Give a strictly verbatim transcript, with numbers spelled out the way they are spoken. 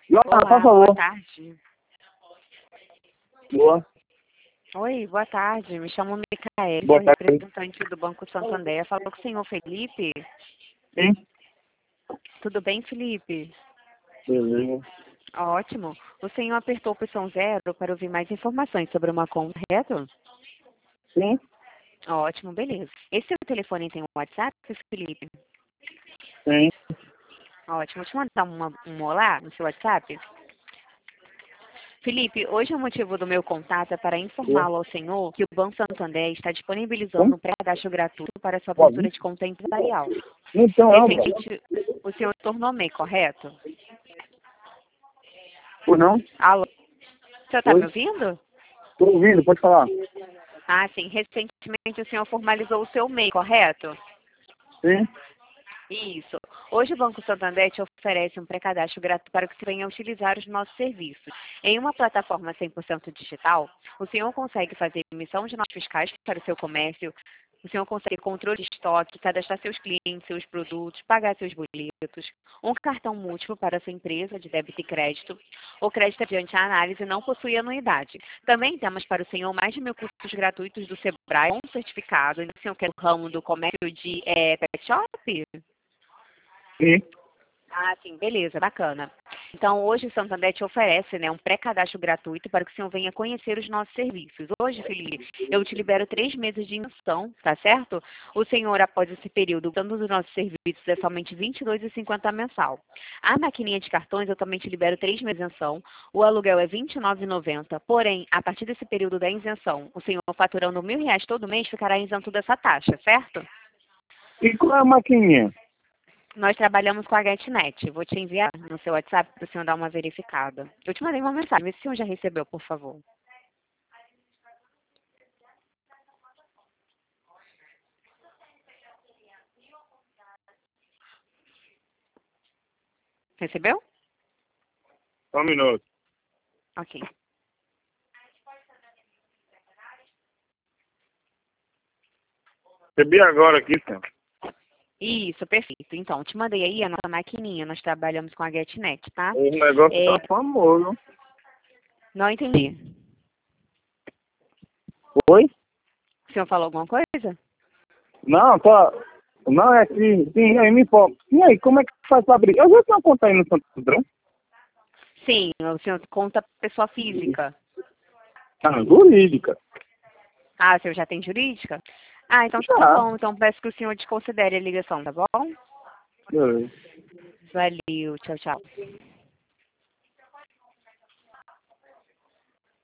Joana, por Olá, boa favor. tarde. Boa. Oi, boa tarde. Me chamo Micaele, sou Boa tarde. representante do Banco Santander. Falou com o senhor Felipe? Sim? Tudo bem, Felipe? Beleza. Ótimo. O senhor apertou a opção zero para ouvir mais informações sobre uma conta, correto? Sim? Ótimo, beleza. Esse seu telefone tem um WhatsApp, Felipe? Sim. Ótimo. Vou te mandar uma, um olá no seu WhatsApp. Felipe, hoje o motivo do meu contato é para Boa. informá-lo ao senhor que o Banco Santander está disponibilizando Como? um pré-cadastro gratuito para sua Pode. abertura de conta empresarial. Então, é, bro. Recentemente, o senhor se tornou MEI, correto? Ou não? Alô? O senhor está me Oi? ouvindo? Tô ouvindo, pode falar. Ah, sim. Recentemente o senhor formalizou o seu MEI, correto? Sim? Isso. Hoje o Banco Santander te oferece um pré-cadastro gratuito para que você venha utilizar os nossos serviços. Em uma plataforma cem por cento digital, o senhor consegue fazer emissão de notas fiscais para o seu comércio, o senhor consegue controle de estoque, cadastrar seus clientes, seus produtos, pagar seus boletos, um cartão múltiplo para a sua empresa de débito e crédito. O crédito adiante a análise não possui anuidade. Também temos para o senhor mais de mil cursos gratuitos do Sebrae com certificado. E o senhor quer o ramo do comércio de é, pet shop? Sim. Ah, sim, beleza, bacana. Então, hoje o Santander te oferece, né, um pré-cadastro gratuito para que o senhor venha conhecer os nossos serviços. Hoje, Felipe, eu te libero três meses de isenção, tá certo? O senhor, após esse período, usando os nossos serviços, é somente vinte e dois reais e cinquenta centavos mensal. A maquininha de cartões, eu também te libero três meses de isenção. O aluguel é vinte e nove reais e noventa centavos. Porém, a partir desse período da isenção, o senhor faturando mil reais todo mês, ficará isento dessa taxa, certo? E qual é a maquininha? Nós trabalhamos com a GetNet. Vou te enviar no seu WhatsApp para o senhor dar uma verificada. Eu te mandei uma mensagem. Vê se o senhor já recebeu, por favor. Recebeu? Só um minuto. Ok. Recebi agora aqui, senhor. Isso, perfeito. Então, te mandei aí a nossa maquininha. Nós trabalhamos com a GetNet, tá? O negócio É, tá famoso. não entendi. Oi? O senhor falou alguma coisa? Não, tá. Não, é que. Sim, aí me informa. E aí, como é que faz pra abrir? Eu já tenho uma conta aí no Santo André. Sim, o senhor conta pessoa física. Ah, jurídica. Ah, o senhor já tem jurídica? Ah, então tá Tá. bom. Então peço que o senhor desconsidere a ligação, tá bom? Beleza. Valeu. Tchau, tchau.